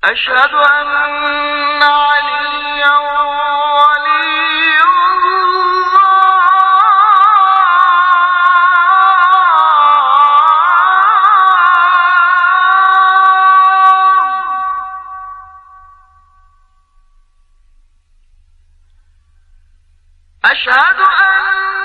أشهد أن عليا ولي الله أشهد أن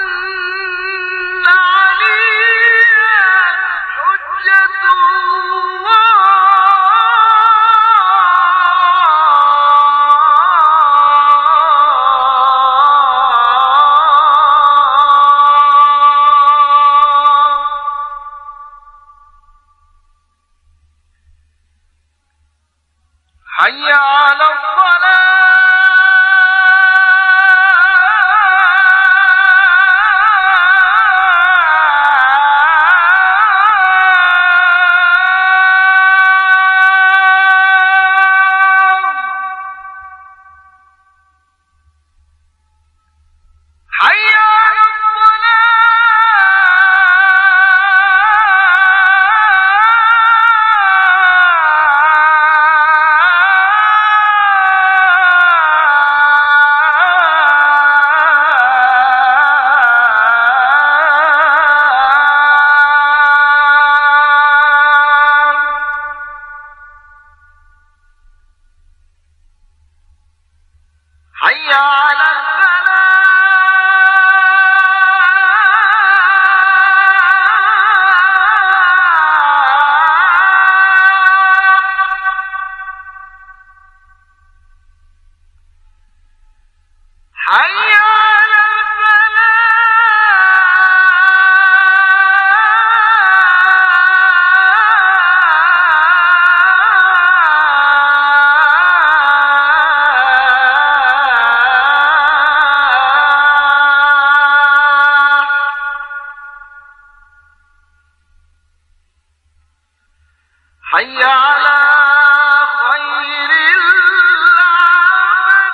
حي على الصلاة حي على حي على حي على حي على خير العمل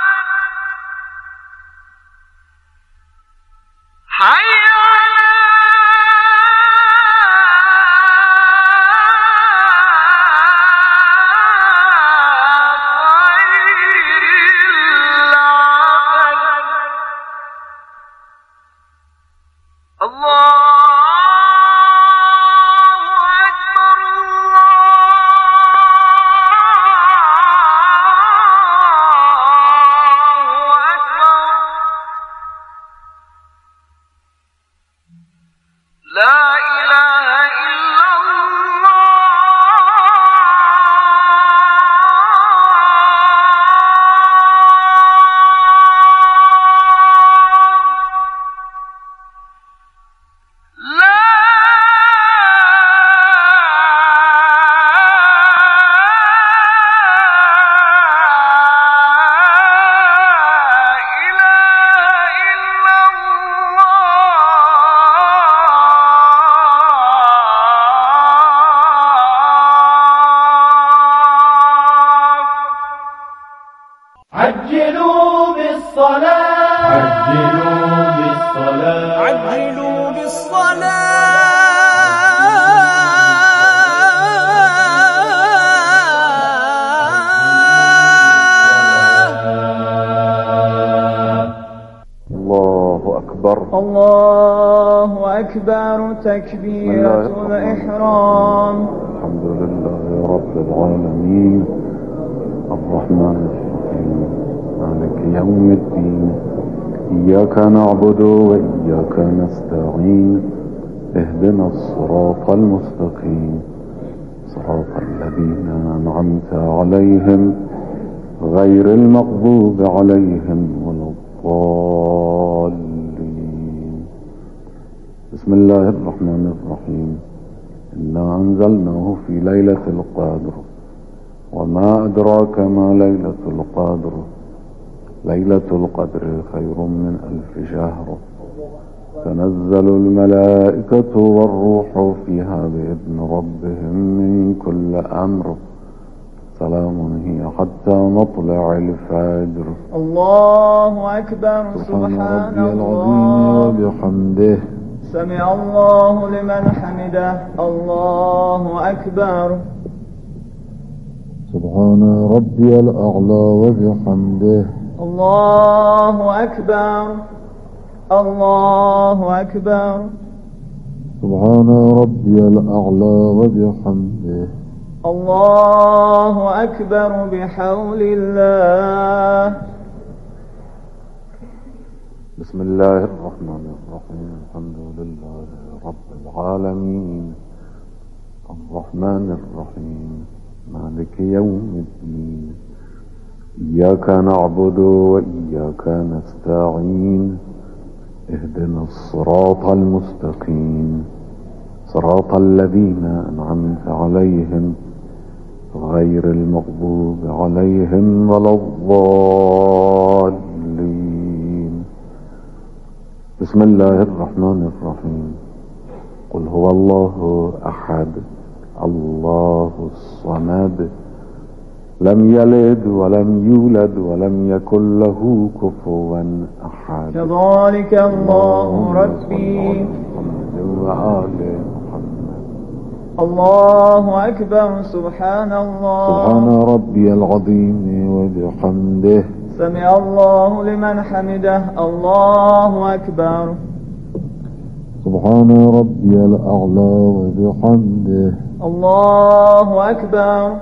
حي على خير العمل الله لا إله إلا الله لا عجلوا بالصلاة عجلوا بالصلاة عجلوا بالصلاة الله أكبر الله أكبر تكبيرة الإحرام. الحمد لله رب العالمين الرحمن الرحيم مالك يوم الدين إياك نعبد وإياك نستعين اهدنا الصراط المستقيم صراط الذين أنعمت عليهم غير المغضوب عليهم ولا الضالين. بسم الله الرحمن الرحيم إنا أنزلناه في ليلة القدر وما أدراك ما ليلة القدر ليلة القدر خير من 1000 شهر تنزل الملائكة والروح فيها بإذن ربهم من كل أمر سلام هي حتى مطلع الفجر. الله أكبر. سبحان ربي العظيم وبحمده سمع الله لمن حمده. الله أكبر. سبحان ربي الأعلى وبحمده. الله أكبر الله أكبر. سبحان ربي الأعلى وبحمده. الله أكبر بحول الله. بسم الله الرحمن الرحيم. الحمد لله رب العالمين الرحمن الرحيم مالك يوم الدين. إياك نعبد وإياك نستعين. اهدنا الصراط المستقيم صراط الذين أنعمت عليهم غير المغضوب عليهم ولا الضالين. بسم الله الرحمن الرحيم. قل هو الله أحد الله الصمد لم يلد ولم يولد ولم يكن له كفوا أحد. كذلك الله ربي. وآل محمد. الله أكبر. سبحان الله. سبحان ربي العظيم وبحمده. سمع الله لمن حمده. الله أكبر. سبحان ربي الأعلى وبحمده. الله أكبر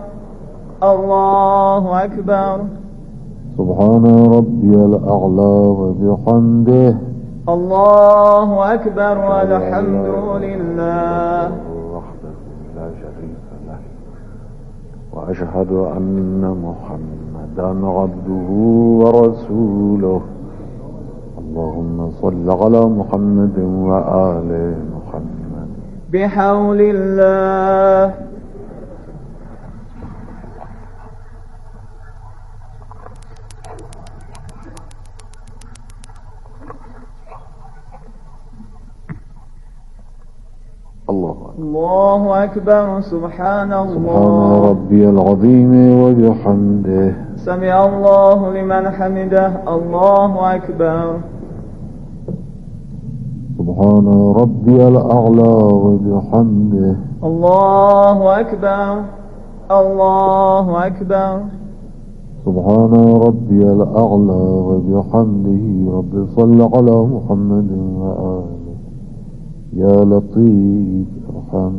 الله أكبر. سبحان ربي الأعلى وبحمده. الله أكبر والحمد لله وحده لا شريك له. وأشهد أن محمدا عبده ورسوله. اللهم صل على محمد وآل محمد. بحول الله. الله أكبر. سبحان الله. سبحان ربي العظيم وبحمده. سمع الله لمن حمده. الله أكبر. سبحان ربي الأعلى وبحمده. الله أكبر الله أكبر. سبحان ربي الأعلى وبحمده. رب صل على محمد وآله يا لطيف ارحم.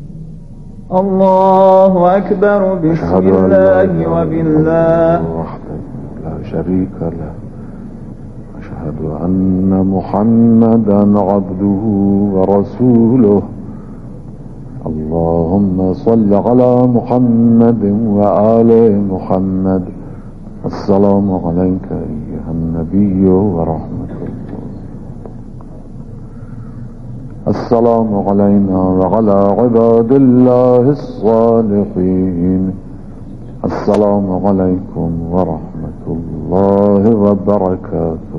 الله أكبر. بسم الله وبالله وحده لا شريك له. أشهد أن محمدا عبده ورسوله. اللهم صل على محمد وآل محمد. السلام عليك أيها النبي ورحمة الله. السلام علينا وعلى عباد الله الصالحين. السلام عليكم ورحمة الله وبركاته.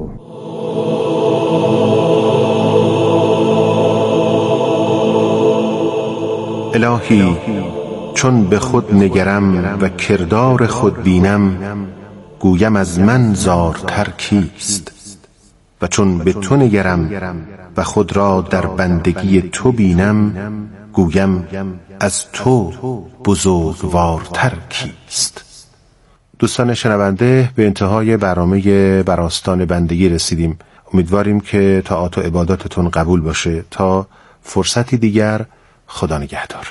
الهی چون به خود نگرم و کردار خود بینم، گویم از من زارتر کیست؟ و چون به تو نگرم و خود را در بندگی تو بینم، گویم از تو بزرگوارتر کیست؟ دوستان شنونده، به انتهای برنامه براستان بندگی رسیدیم. امیدواریم که طاعات و عباداتتون قبول باشه. تا فرصتی دیگر، خدا نگهدار.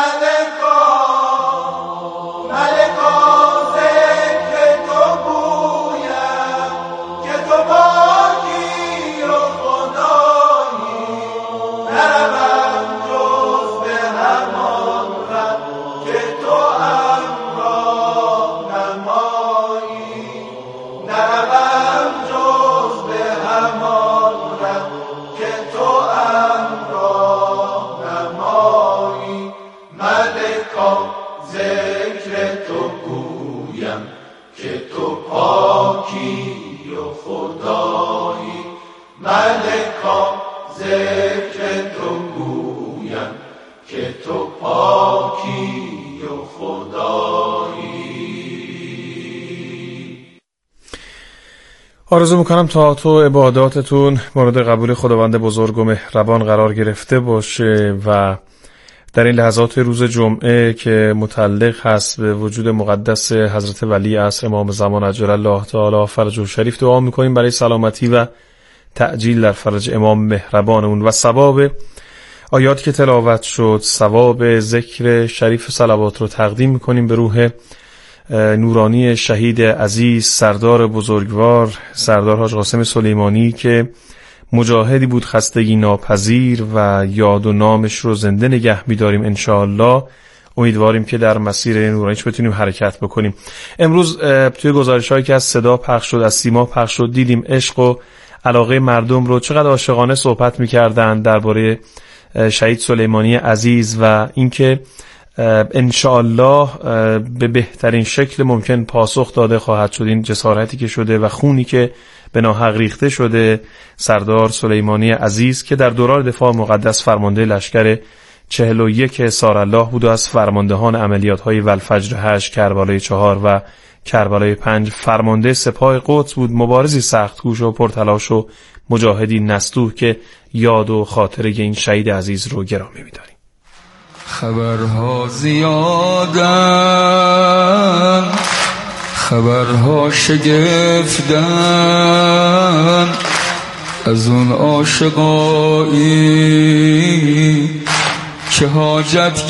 آرزو میکنم طاعات و عباداتتون مورد قبول خداوند بزرگ و مهربان قرار گرفته باشه و در این لحظات روز جمعه که متعلق هست به وجود مقدس حضرت ولی عصر امام زمان عجل الله تعالی فرجه شریف دعا میکنیم برای سلامتی و تعجیل در فرج امام مهربانمون و ثواب آیات که تلاوت شد، ثواب ذکر شریف صلوات رو تقدیم میکنیم به روح نورانی شهید عزیز سردار بزرگوار سردار حاج قاسم سلیمانی که مجاهدی بود خستگی ناپذیر و یاد و نامش رو زنده نگه می‌داریم انشاءالله. امیدواریم که در مسیر نورانیش بتونیم حرکت بکنیم. امروز توی گزارش‌هایی که از صدا پخش شد، از سیما پخش شد، دیدیم عشق و علاقه مردم رو چقدر عاشقانه صحبت می‌کردن درباره شهید سلیمانی عزیز و اینکه انشاءالله به بهترین شکل ممکن پاسخ داده خواهد شد این جسارتی که شده و خونی که به ناحق ریخته شده سردار سلیمانی عزیز که در دوران دفاع مقدس فرمانده لشکر 41 سارالله بود و از فرماندهان عملیات‌های والفجر 8 کربلای 4 و کربلای 5 فرمانده سپاه قدس بود. مبارزی سخت‌کوش و پرتلاش و مجاهدی نستوه که یاد و خاطره این شهید عزیز رو گرامی می‌داریم. خبرها زیادن، خبرها شگفتن، از اون عاشقایی که حاجت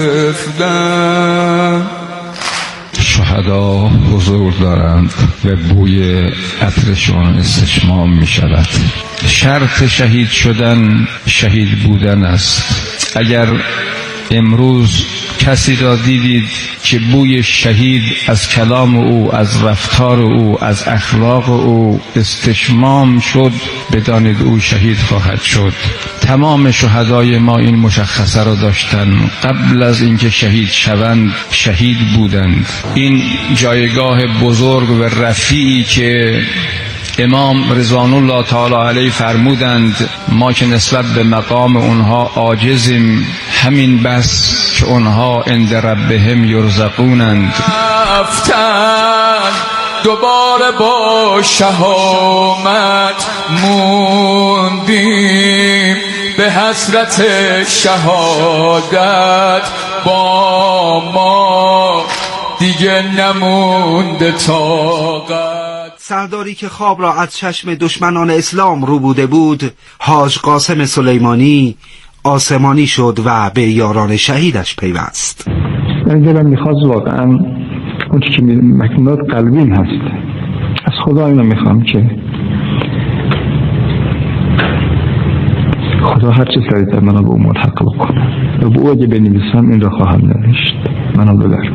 گرفتن. شهدا حضور دارند و بوی عطرشان استشمام می شود. شرط شهید شدن شهید بودن است. اگر امروز کسی را دیدید که بوی شهید از کلام او، از رفتار او، از اخلاق او استشمام شد، بدانید او شهید خواهد شد. تمام شهدای ما این مشخصه را داشتند، قبل از اینکه شهید شوند شهید بودند. این جایگاه بزرگ و رفیعی که امام رضوان الله تعالی علیه فرمودند ما که نسبت به مقام اونها عاجزیم، همین بس که اونها عند ربهم یرزقونند. دوباره با شهامت موندیم، به حسرت شهادت با ما دیگه نمونده طاقت. سرداری که خواب را از چشم دشمنان اسلام رو بوده بود، حاج قاسم سلیمانی آسمانی شد و به یاران شهیدش پیوست. من دلم میخواست واقعا اون که مکنونات قلبیم هست از خدا اینو میخوام که خدا هر چه سریعتر منو به اون ملحق بکنه و به او اگه بنویسم این را خواهم نوشت. منو ببر.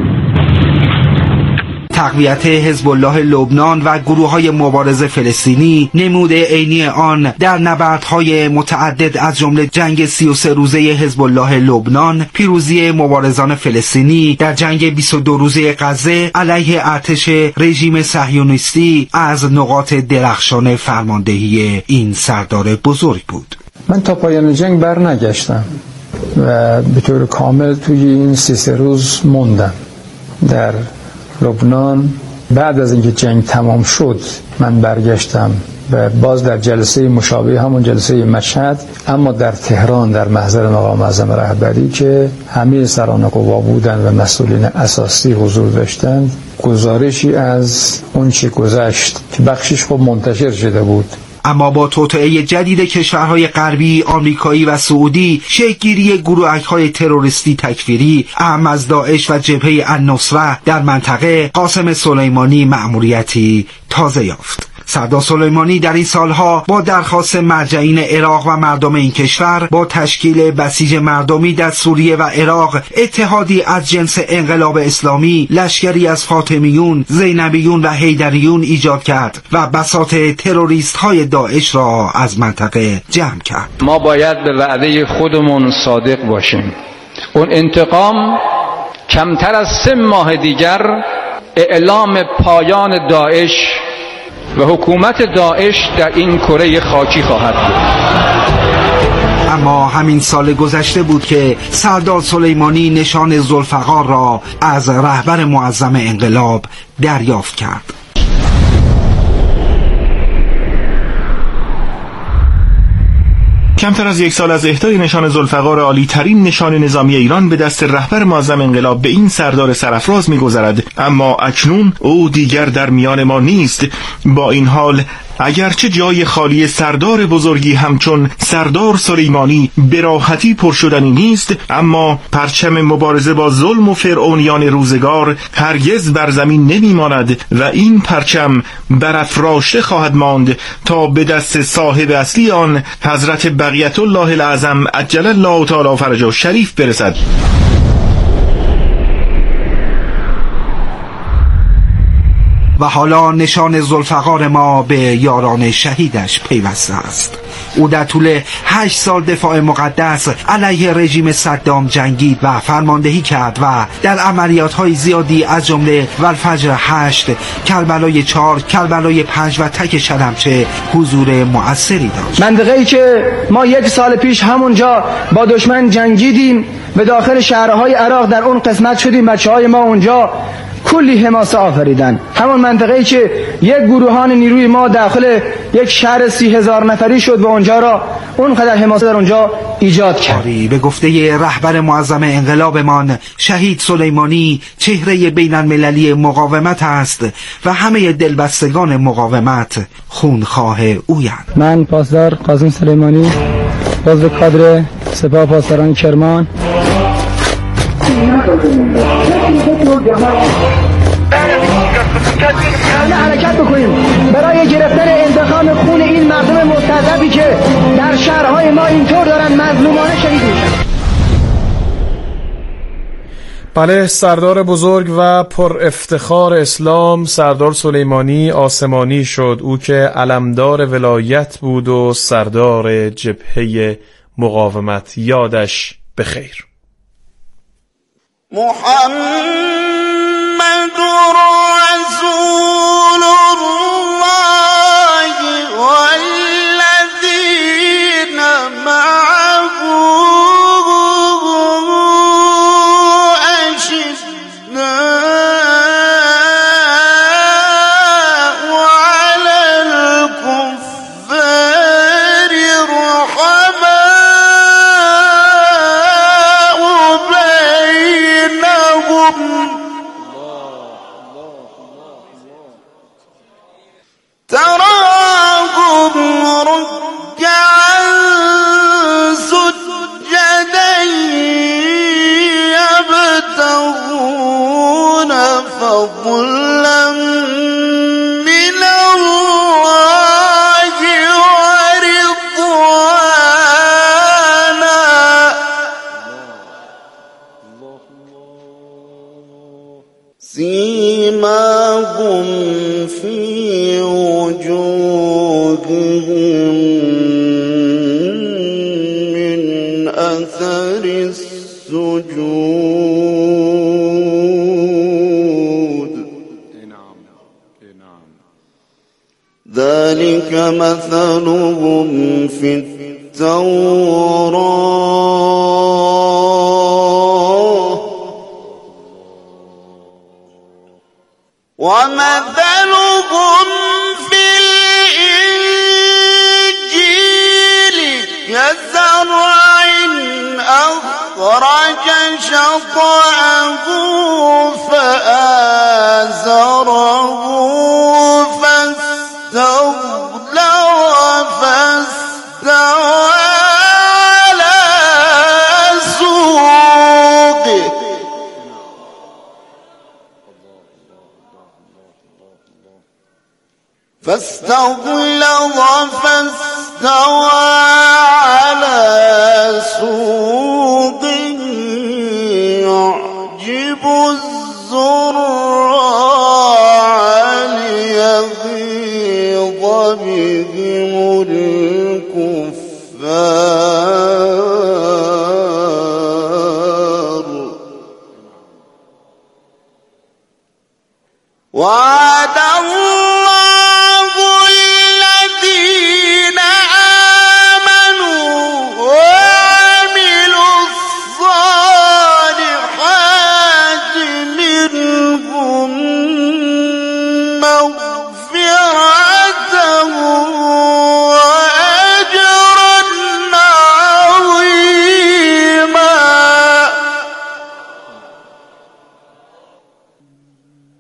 تقویت حزب الله لبنان و گروه‌های مبارز فلسطینی نموده عینی آن در نبردهای متعدد از جمله جنگ 33 روزه حزب الله لبنان، پیروزی مبارزان فلسطینی در جنگ 22 روزه غزه علیه ارتش رژیم صهیونیستی از نقاط درخشان فرماندهی این سردار بزرگ بود. من تا پایان جنگ برنگشتم و به طور کامل توی این 33 روز موندم در لبنان. بعد از اینکه جنگ تمام شد من برگشتم و باز در جلسه مشابه همون جلسه مشهد، اما در تهران در محضر مقام اعظم رهبری که همه سران قوا بودند و مسئولین اساسی حضور داشتند، گزارشی از اون چه گذشت که بخشش خب منتشر شده بود. اما با توطئه جدید کشورهای غربی، آمریکایی و سعودی، شکل‌گیری گروه‌های تروریستی تکفیری اعم از داعش و جبهه النصره در منطقه، قاسم سلیمانی مأموریتی تازه یافت. سردار سلیمانی در این سالها با درخواست مرجعین عراق و مردم این کشور با تشکیل بسیج مردمی در سوریه و عراق، اتحادی از جنس انقلاب اسلامی، لشکری از فاطمیون، زینبیون و حیدریون ایجاد کرد و بساط تروریست های داعش را از منطقه جمع کرد. ما باید به وعده خودمون صادق باشیم. اون انتقام کمتر از 3 ماه دیگر اعلام پایان داعش و حکومت داعش در این کره خاکی خواهد بود. اما همین سال گذشته بود که سردار سلیمانی نشان ذوالفقار را از رهبر معظم انقلاب دریافت کرد. کمتر از 1 سال از اهدای نشان ذوالفقار عالی ترین نشان نظامی ایران به دست رهبر معظم انقلاب به این سردار سرافراز می‌گذرد، اما اکنون او دیگر در میان ما نیست. با این حال اگرچه جای خالی سردار بزرگی همچون سردار سلیمانی به راحتی پرشدنی نیست، اما پرچم مبارزه با ظلم و فرعونیان روزگار هرگز بر زمین نمی‌ماند و این پرچم برافراشته خواهد ماند تا به دست صاحب اصلی آن حضرت بقیت الله الاعظم عجل الله تعالی فرجه شریف برسد. و حالا نشان ذوالفقار ما به یاران شهیدش پیوسته است. او در طول 8 سال دفاع مقدس علیه رژیم صدام جنگید و فرماندهی کرد و در عملیات‌های زیادی از جمله والفجر 8، کربلای 4، کربلای 5 و تک شلمچه حضور مؤثری داشت. منطقه‌ای که ما 1 سال پیش همونجا با دشمن جنگیدیم، به داخل شهرهای عراق در اون قسمت شدیم، بچه‌های ما اونجا کلی حماسه آفریدن. همون منطقه‌ای که یک گروهان نیروی ما داخل یک شهر 30,000 نفری شد و اونجا را اونقدر حماسه در اونجا ایجاد کرد. به گفته رهبر معظم انقلابمان شهید سلیمانی چهره بین المللی مقاومت است و همه دلبستگان مقاومت خونخواه اویند. من پاسدار قاسم سلیمانی، عضو کادر سپاه پاسداران کرمان، حرکت بکنیم برای گرفتن انتقام خون این مردم مستضعفی که در شهرهای ما اینطور دارن مظلومانه شهید میشن. بله، سردار بزرگ و پر افتخار اسلام سردار سلیمانی آسمانی شد، او که علمدار ولایت بود و سردار جبهه مقاومت. یادش بخیر. محمد رسول الله والذين معه أشداء على الكفار رحماء بينهم تراهم ركعا سجدا يبتغون فضلا من الله ورضوانا سيماهم في وجوههم من أثر السجود ذلك مثلهم في التوراة ومثلهم في الإنجيل كزرع أخرج شطأه فآزره فاستغلظ فاستوى على سوقه على سوقه يعجب الزراع ليغيظ بهم الكفار وعد الله الذين آمنوا وعملوا الصالحات منهم مغفرة وأجرا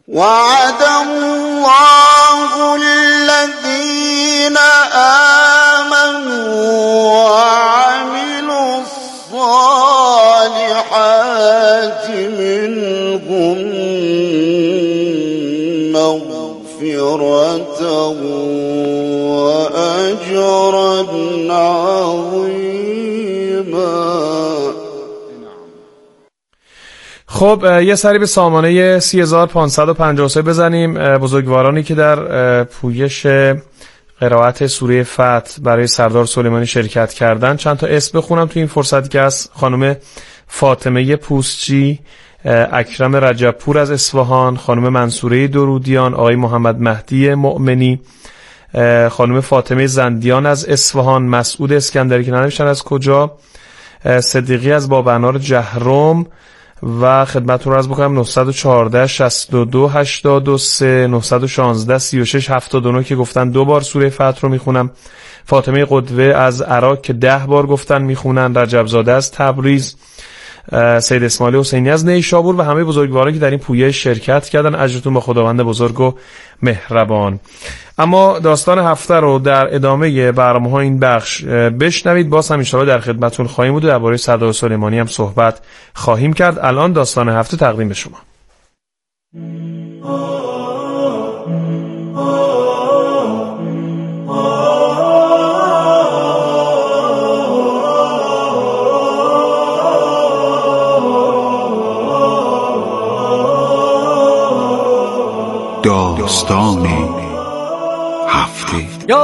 وعد الله الذين آمنوا وعملوا الصالحات منهم مغفرة وأجرا عظيما. خب یه سری به سامانه 30553 بزنیم. بزرگوارانی که در پویش قرائت سوره فتح برای سردار سلیمانی شرکت کردن چند تا اسم بخونم تو این فرصتی که از خانم فاطمه پوستچی، اکرم رجبپور از اصفهان، خانم منصوره درودیان، آقای محمد مهدی مؤمنی، خانم فاطمه زندیان از اصفهان، مسعود اسکندری که ننوشتن از کجا، صدیقی از بابنار جهرم و خدمتتون رو عرض بکنم 914 62 83 916 36 79 که گفتن 2 بار سوره فتح رو میخونم. فاطمه قدوه از عراق که 10 بار گفتن میخونن، رجب زاده از تبریز، سید اسماعیل حسینی از نیشابور و همه بزرگوارانی که در این پویش شرکت کردن. اجرتون با خداوند بزرگ و مهربان. اما داستان هفته رو در ادامه برنامه‌ها این بخش بشنوید. باز هم ان شاءالله در خدمتتون خواهیم بود و درباره سردار سلیمانی هم صحبت خواهیم کرد. الان داستان هفته تقدیم به شما. داستان هفته.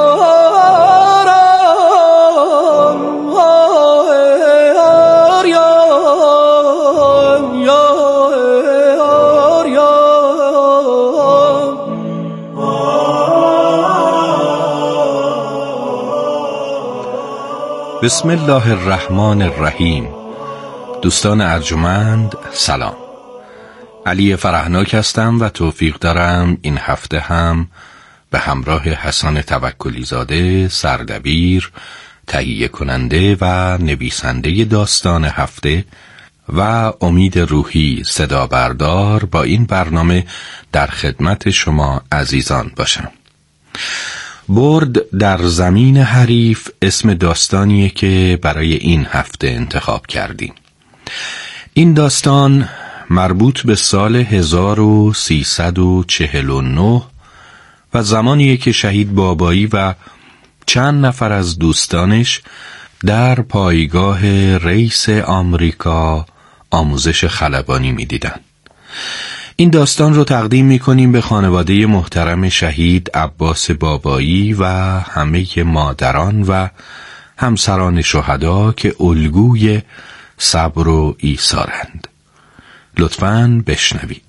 بسم الله الرحمن الرحیم. دوستان ارجمند سلام. علی فرهناک هستم و توفیق دارم این هفته هم به همراه حسن توکلی زاده، سردبیر، تهیه کننده و نویسنده داستان هفته و امید روحی صدا بردار با این برنامه در خدمت شما عزیزان باشم. برد در زمین حریف اسم داستانیه که برای این هفته انتخاب کردیم. این داستان مربوط به سال 1349 و زمانیه که شهید بابایی و چند نفر از دوستانش در پایگاه رئیس آمریکا آموزش خلبانی می‌دیدن. این داستان رو تقدیم می‌کنیم به خانواده محترم شهید عباس بابایی و همه مادران و همسران شهدا که الگوی صبر و ایثارند. لطفاً بشنوید.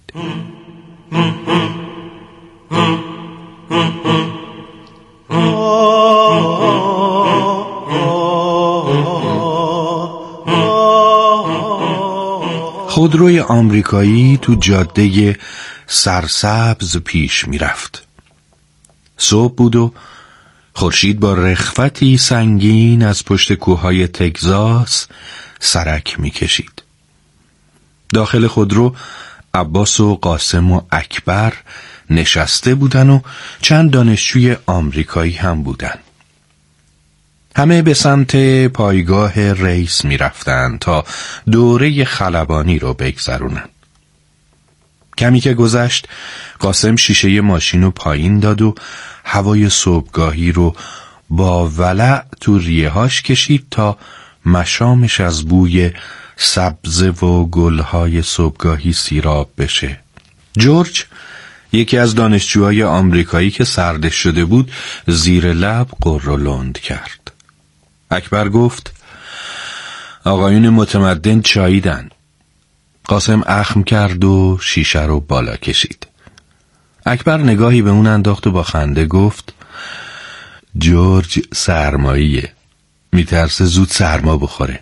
خودروی آمریکایی تو جاده سرسبز پیش میرفت. صبح بود و خورشید با رخوتی سنگین از پشت کوههای تگزاس سرک میکشید. داخل خودرو عباس و قاسم و اکبر نشسته بودن و چند دانشجوی آمریکایی هم بودن. همه به سمت پایگاه رئیس می رفتن تا دوره خلبانی رو بگذرونن. کمی که گذشت قاسم شیشه ماشین رو پایین داد و هوای صبحگاهی رو با ولع تو ریه‌هاش کشید تا مشامش از بوی سبزه و گلهای صبحگاهی سیراب بشه. جورج، یکی از دانشجوهای آمریکایی که سردش شده بود، زیر لب غر و لند کرد. اکبر گفت آقایون متمدن چاییدن. قاسم اخم کرد و شیشه رو بالا کشید. اکبر نگاهی به اون انداخت و با خنده گفت جورج سرماییه، میترسه زود سرما بخوره.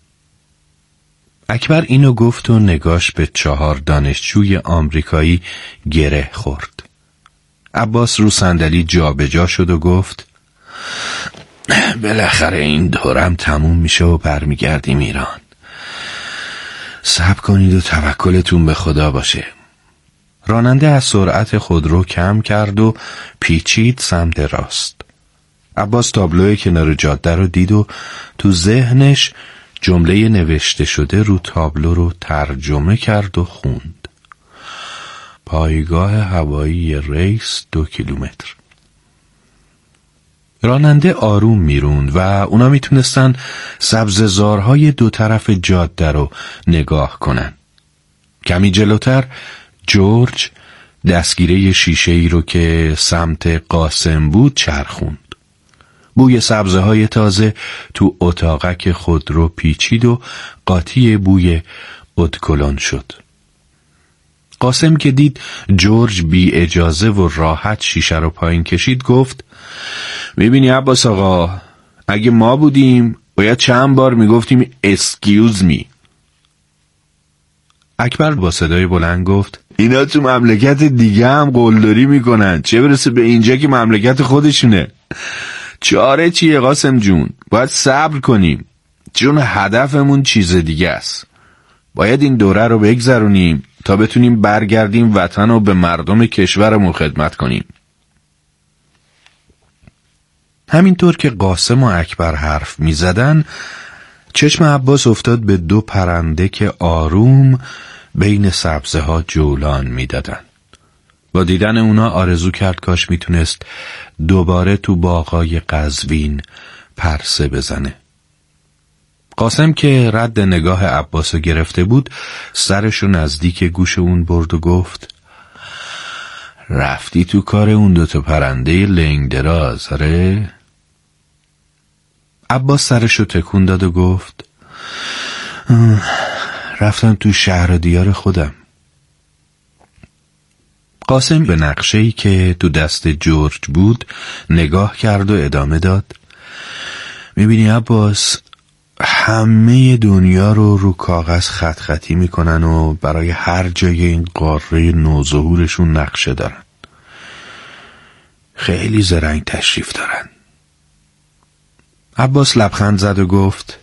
اکبر اینو گفت و نگاش به 4 دانشجوی آمریکایی گره خورد. عباس رو صندلی جا به جا شد و گفت بالاخره این دورم تموم میشه و برمیگردیم ایران. صبر کنید و توکلتون به خدا باشه. راننده از سرعت خودرو کم کرد و پیچید سمت راست. عباس تابلوی کنار جاده رو دید و تو ذهنش جمله نوشته شده رو تابلو رو ترجمه کرد و خوند: پایگاه هوایی ریس 2 کیلومتر. راننده آروم میروند و اونا میتونستن سبززارهای دو طرف جاده رو نگاه کنن. کمی جلوتر جورج دستگیره شیشه‌ای رو که سمت قاسم بود چرخوند. بوی سبزه‌های تازه تو اتاقک خودرو پیچید و قاطی بوی ادکلن شد. قاسم که دید جورج بی اجازه و راحت شیشه رو پایین کشید گفت: میبینی عباس آقا، اگه ما بودیم باید چند بار میگفتیم اسکیوز می. اکبر با صدای بلند گفت: اینا تو مملکت دیگه هم قلدری میکنن، چه برسه به اینجا که مملکت خودشونه. چاره چیه قاسم جون؟ باید صبر کنیم، چون هدفمون چیز دیگه است. باید این دوره رو بگذرونیم تا بتونیم برگردیم وطن و به مردم کشورمون خدمت کنیم. همینطور که قاسم و اکبر حرف می زدن، چشم عباس افتاد به 2 پرنده که آروم بین سبزه ها جولان می دادن. با دیدن اونا آرزو کرد کاش می تونست دوباره تو باغای قزوین پرسه بزنه. قاسم که رد نگاه عباسو گرفته بود سرشو نزدیک گوش اون برد و گفت: رفتی تو کار اون 2 پرنده لنگ دراز، آره؟ عباس سرشو تکون داد و گفت: رفتم تو شهر و دیار خودم. قاسم به نقشه‌ای که تو دست جورج بود نگاه کرد و ادامه داد: میبینی عباس، همه دنیا رو کاغذ خط خطی میکنن و برای هر جای این قاره نوظهورشون نقشه دارن. خیلی زرنگ تشریف دارن. عباس لبخند زد و گفت: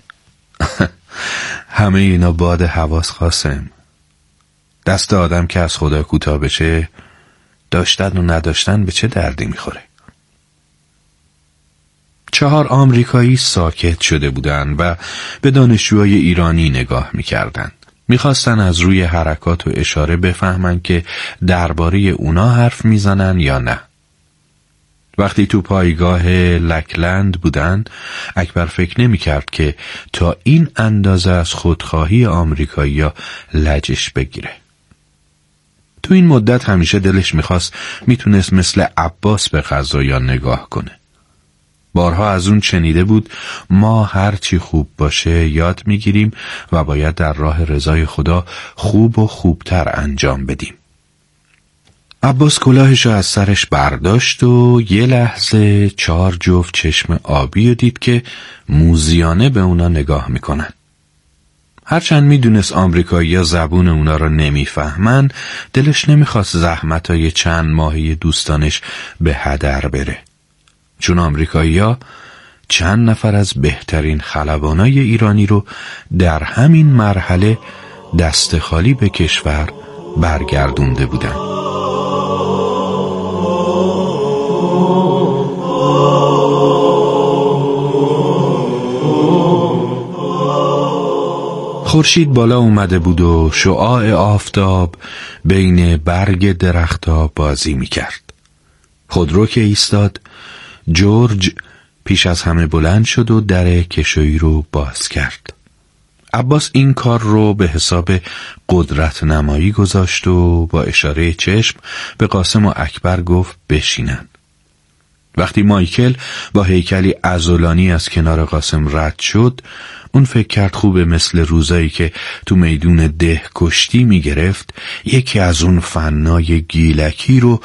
همه اینا باد هواست قاسم. دست آدم که از خدا کوتاه بشه، داشتن و نداشتن به چه دردی میخوره؟ 4 آمریکایی ساکت شده بودند و به دانشجوهای ایرانی نگاه میکردند. میخواستن از روی حرکات و اشاره بفهمن که درباره اونا حرف میزنن یا نه. وقتی تو پایگاه لکلند بودن، اکبر فکر نمیکرد که تا این اندازه از خودخواهی آمریکایی‌ها لجش بگیره. تو این مدت همیشه دلش میخواست میتونست مثل عباس به قضایا نگاه کنه. بارها از اون شنیده بود ما هرچی خوب باشه یاد میگیریم و باید در راه رضای خدا خوب و خوبتر انجام بدیم. عباس کلاهش رو از سرش برداشت و یه لحظه 4 جفت چشم آبی رو دید که موذیانه به اونا نگاه میکنن. هرچند میدونست آمریکایی‌ها زبون اونا رو نمیفهمن، دلش نمیخواست زحمتای چند ماهی دوستانش به هدر بره. چون آمریکایی‌ها چند نفر از بهترین خلبانای ایرانی رو در همین مرحله دست خالی به کشور برگردونده بودن. خورشید بالا اومده بود و شعاع آفتاب بین برگ درخت‌ها بازی می‌کرد. خودرو که ایستاد، جورج پیش از همه بلند شد و در کشویی رو باز کرد. عباس این کار رو به حساب قدرت نمایی گذاشت و با اشاره چشم به قاسم و اکبر گفت بشینن. وقتی مایکل با هیکلی عضلانی از کنار قاسم رد شد، اون فکر کرد خوبه مثل روزایی که تو میدون ده کشتی میگرفت یکی از اون فنای گیلکی رو